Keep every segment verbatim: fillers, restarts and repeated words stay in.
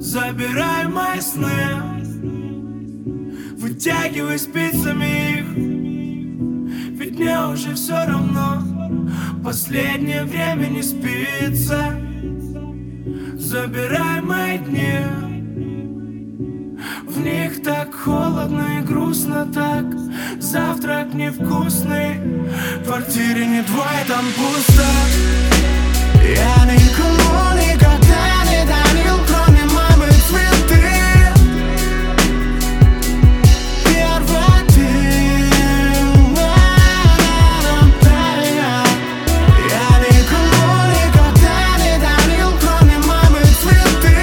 Забирай мои сны, вытягивай спицами их, ведь мне уже все равно. Последнее время не спится. Забирай мои дни, в них так холодно и грустно так. Завтрак невкусный, в квартире не двое, там пусто. Я никому никогда не дарил, кроме мамы, цветы. Первый ты. Я никому никогда не дарил, кроме мамы, цветы.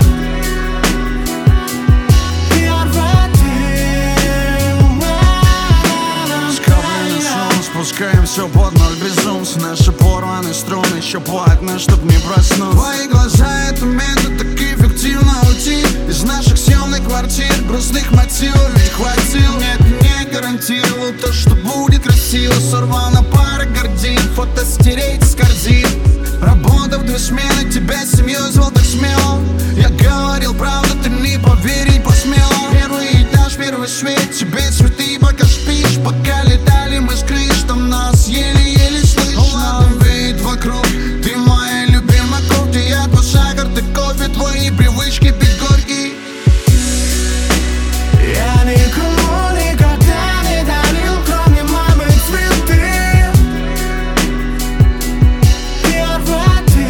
Первый ты. Скопленный шум, спускаем все под ноль безумств. Наши порванные струны еще плотно, чтоб не проснуться. Твои глаза — это метод, так эффективно уйти из наших съемных квартир, грустных мотивов ведь хватил. Нет, не гарантировал то, что будет красиво. Сорвал на пары гордин, фото стереть с корзин. Работа в две смены, тебя семью звал так смело. Я говорил правду, ты не поверить посмела. Первый этаж, первый свет, тебе цветы пока спишь. Пока летали мы с крыш, там нас еле-еле слышно. Ладно, вид вокруг, ты моя любимая кофе. Я твой сахар, ты кофе, твои привычки пить горький. Я никому никогда не дарил, кроме мамы, цветы. Первый ты.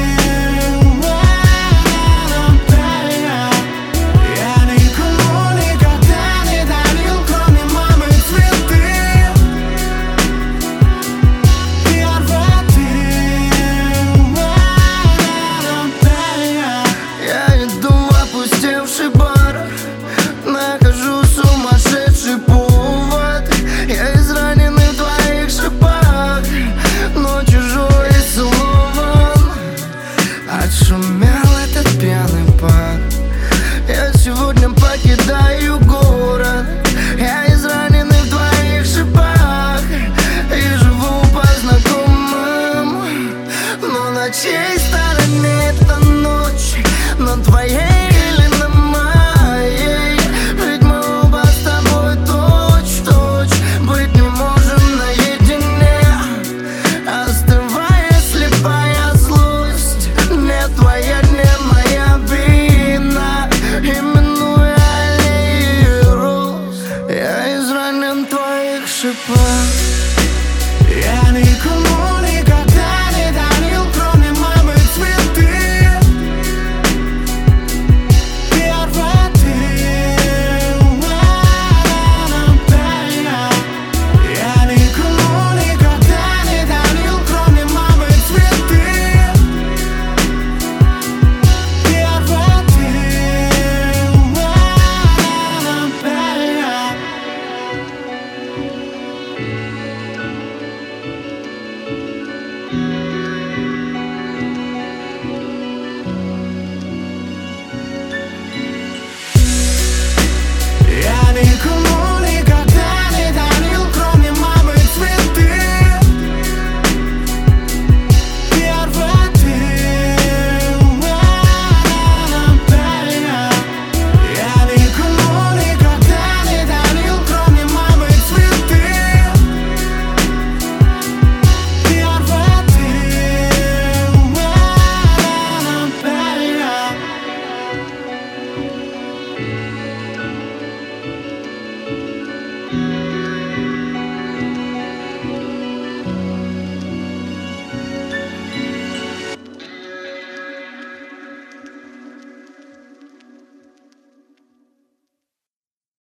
Я никому никогда не дарил, кроме мамы, цветы. Первый ты. Я иду в опустевший бар, нахожу сумасшедший повод. Я израненный в твоих шипах, но чужой словом отшумел этот пьяный пар. Я сегодня покидаю город. Я израненный в твоих шипах и живу по знакомым. Но на чьей стороне эта ночь? На твоей или на моей? Ведь мы оба с тобой точь-в-точь быть не можем наедине. Остывая слепая злость, не твоя, не моя вина. Именуя аллеи роз, я изранен в твоих шипах. Я никому никогда не дарил, кроме мамы, цветы. Первый ты. Я никому никогда не дарил, кроме мамы, цветы. Первый ты. Я никому